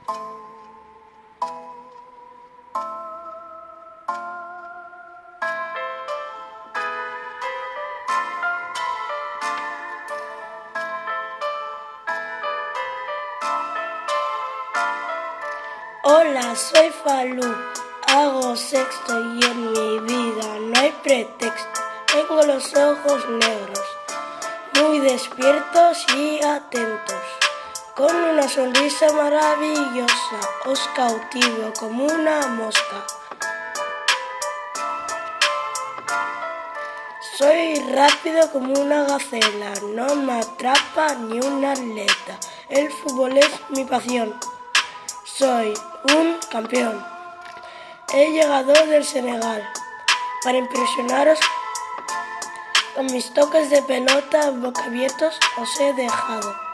Hola, soy Falú, hago sexto y en mi vida no hay pretexto. Tengo los ojos negros, muy despiertos y atentos. Con una sonrisa maravillosa os cautivo como una mosca. Soy rápido como una gacela, no me atrapa ni un atleta. El fútbol es mi pasión. Soy un campeón. He llegado del Senegal para impresionaros con mis toques de pelota boca abiertos os he dejado.